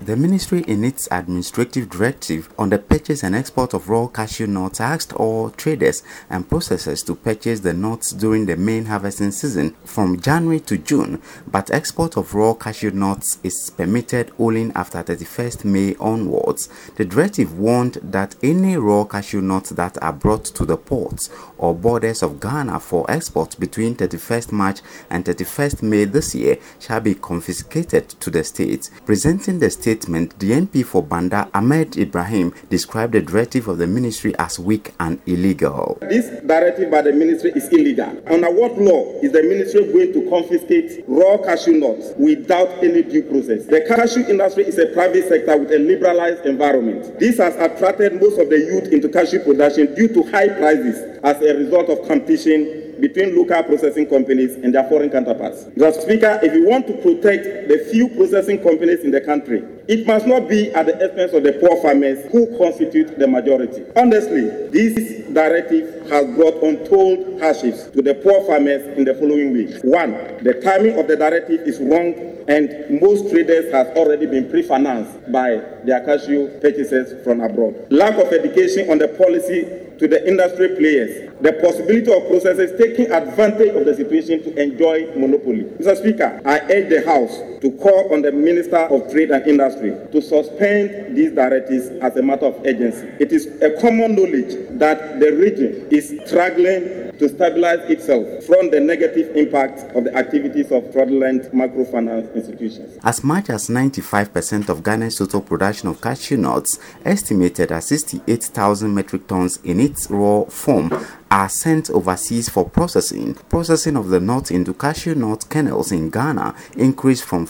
The ministry, in its administrative directive on the purchase and export of raw cashew nuts, asked all traders and processors to purchase the nuts during the main harvesting season from January to June, but export of raw cashew nuts is permitted only after 31st May onwards. The directive warned that any raw cashew nuts that are brought to the ports or borders of Ghana for export between 31st March and 31st May this year shall be confiscated to the state. Presenting the statement, the MP for Banda, Ahmed Ibrahim, described the directive of the ministry as weak and illegal. This directive by the ministry is illegal. Under what law is the ministry going to confiscate raw cashew nuts without any due process? The cashew industry is a private sector with a liberalized environment. This has attracted most of the youth into cashew production due to high prices as a result of competition between local processing companies and their foreign counterparts. Mr. Speaker, if we want to protect the few processing companies in the country, it must not be at the expense of the poor farmers who constitute the majority. Honestly, this directive has brought untold hardships to the poor farmers in the following weeks. One, the timing of the directive is wrong, and most traders have already been pre-financed by their cashew purchases from abroad. Lack of education on the policy to the industry players, the possibility of processors taking advantage of the situation to enjoy monopoly. Mr. Speaker, I urge the House to call on the Minister of Trade and Industry to suspend these directives as a matter of urgency. It is a common knowledge that the region is struggling to stabilize itself from the negative impact of the activities of fraudulent microfinance institutions. As much as 95% of Ghana's total production of cashew nuts, estimated at 68,000 metric tons in its raw form, are sent overseas for processing. Processing of the nuts into cashew nut kernels in Ghana increased from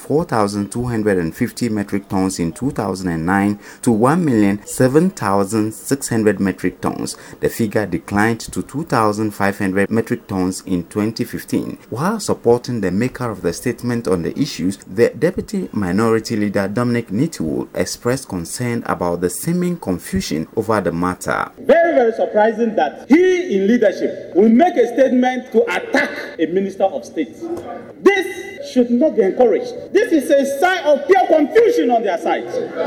4,250 metric tons in 2009 to 1,007,600 metric tons. The figure declined to 2,500 metric tons in 2015. While supporting the maker of the statement on the issues, the Deputy Minority Leader Dominic Nitiwul expressed concern about the seeming confusion over the matter. Very, very surprising that he in leadership will make a statement to attack a minister of state. This should not be encouraged. This is a sign of pure confusion on their side.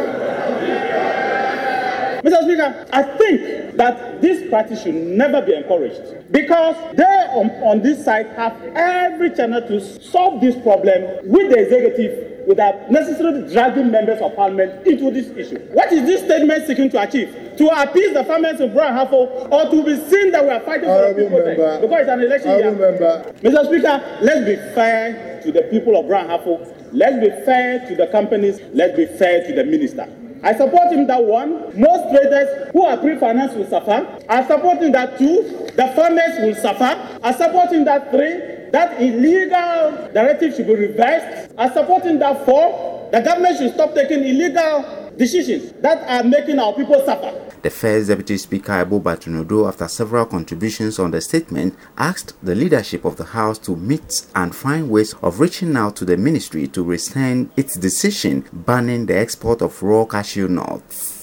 Mr. Speaker, I think that this party should never be encouraged because they on this side have every channel to solve this problem with the executive without necessarily dragging members of parliament into this issue. What is this statement seeking to achieve? To appease the farmers of Brown Hafo, or to be seen that we are fighting for the people there? Because it's an election year. Mr. Speaker, let's be fair to the people of Brown Hafo. Let's be fair to the companies. Let's be fair to the minister. I support him that one. Most traders who are pre-financed will suffer. I support him that two. The farmers will suffer. I support him that three. That illegal directive should be reversed. I support him that four. The government should stop taking illegal decisions that are making our people suffer. The first Deputy Speaker, Ebo Batunodo, after several contributions on the statement, asked the leadership of the House to meet and find ways of reaching out to the ministry to rescind its decision banning the export of raw cashew nuts.